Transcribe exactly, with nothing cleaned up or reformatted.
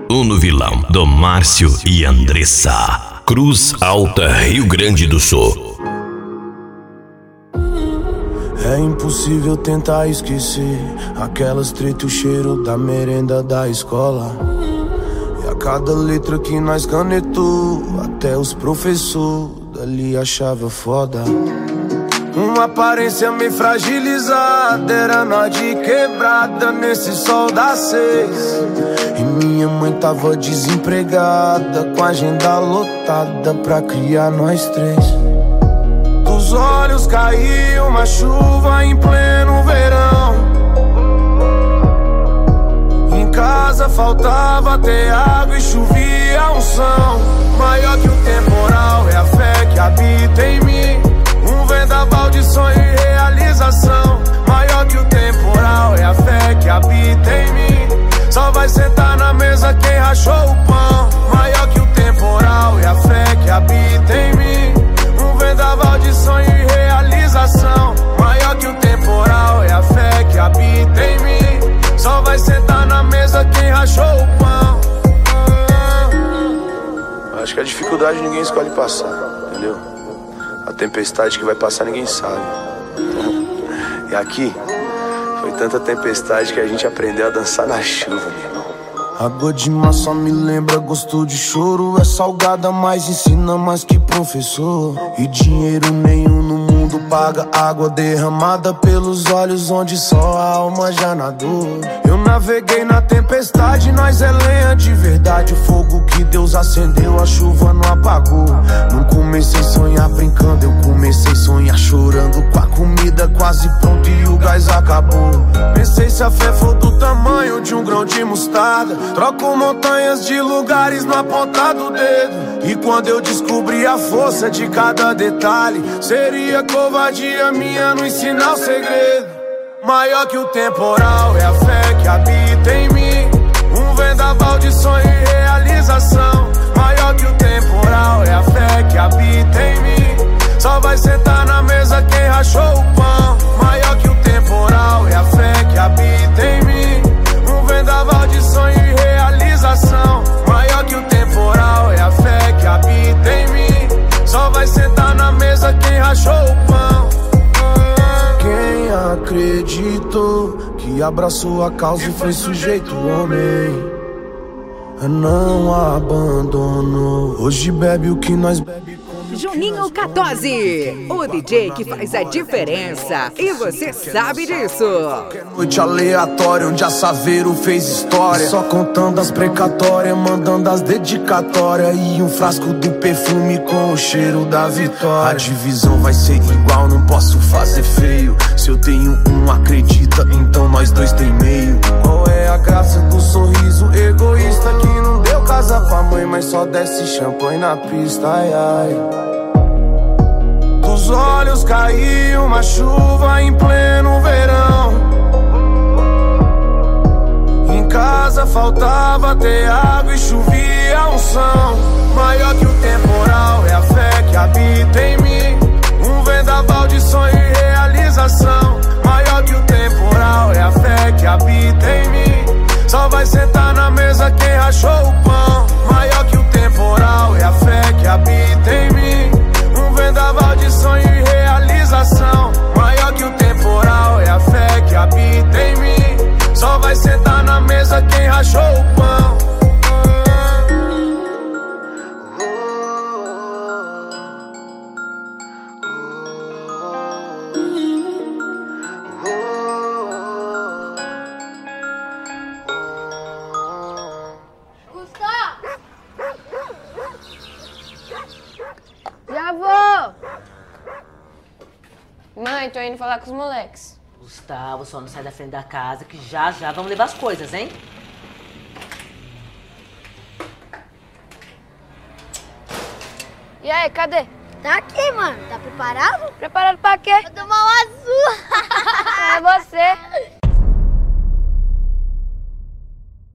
Uno Vilão, do Márcio e Andressa. Cruz Alta, Rio Grande do Sul. É impossível tentar esquecer aquelas treta e o cheiro da merenda da escola. E a cada letra que nós canetou, até os professores dali achavam foda. Uma aparência meio fragilizada, era nós de quebrada nesse sol das seis. E minha mãe tava desempregada, com a agenda lotada pra criar nós três. Dos olhos caiu uma chuva em pleno verão. Em casa faltava ter água e chovia unção. Maior que o temporal é a fé que habita em mim. Um vendaval de sonho e realização. Maior que o temporal é a fé que habita em mim. Só vai sentar na mesa quem rachou o pão. Maior que o temporal é a fé que habita em mim. Um vendaval de sonho e realização. Maior que o temporal é a fé que habita em mim. Só vai sentar na mesa quem rachou o pão. Acho que a dificuldade ninguém escolhe passar, entendeu? A tempestade que vai passar ninguém sabe. E aqui foi tanta tempestade que a gente aprendeu a dançar na chuva, meu irmão. Água de mar só me lembra gosto de choro. É salgada, mas ensina mais que professor. E dinheiro nenhum no mundo paga água derramada pelos olhos onde só a alma já nadou. Eu naveguei na tempestade, nós é lenha de verdade. O fogo que Deus acendeu, a chuva não apagou. Não comecei a sonhar brincando, eu comecei a sonhar chorando. Com a comida quase pronta e o gás acabou. Pensei se a fé for do tamanho de um grão de mostarda, troco montanhas de lugares na ponta do dedo. E quando eu descobri a força de cada detalhe, seria covardia minha não ensinar o segredo. Maior que o temporal é a fé que habita em mim. Um vendaval de sonho e realização. Maior que o temporal é a fé que habita em mim. Só vai sentar na mesa quem rachou o pão. Maior que o temporal é a fé que habita em mim. Um vendaval de sonho e realização. Maior que o temporal é a fé que habita em mim. Só vai sentar na mesa quem rachou o pão. Quem acreditou que abraçou a causa e foi sujeito homem, não abandonou. Hoje bebe o que nós bebe. Juninho Catozzi, o D J que faz a diferença, e você sabe disso. Noite aleatória onde a Saveiro fez história, só contando as precatórias, mandando as dedicatórias. E um frasco do perfume com o cheiro da vitória. A divisão vai ser igual, não posso fazer feio. Se eu tenho um, acredita, então nós dois tem meio. Qual é a graça do sorriso egoísta que não deu casa pra mãe, mas só desce champanhe na pista, ai ai. Dos olhos caiu uma chuva em pleno verão. Em casa faltava ter água e chovia unção. Maior que o temporal é a fé que habita em mim. Um vendaval de sonho e realização. Maior que o temporal é a fé que habita em mim. Só vai sentar na mesa quem rachou o pão. Maior que o temporal é a fé que habita em mim. Um vendaval de sonho e realização. Maior que o temporal é a fé que habita em mim. Só vai sentar na mesa quem rachou o pão. Já vou! Mãe, tô indo falar com os moleques. Gustavo, só não sai da frente da casa que já já vamos levar as coisas, hein? E aí, cadê? Tá aqui, mano. Tá preparado? Preparado pra quê? Pra tomar um azul. É você.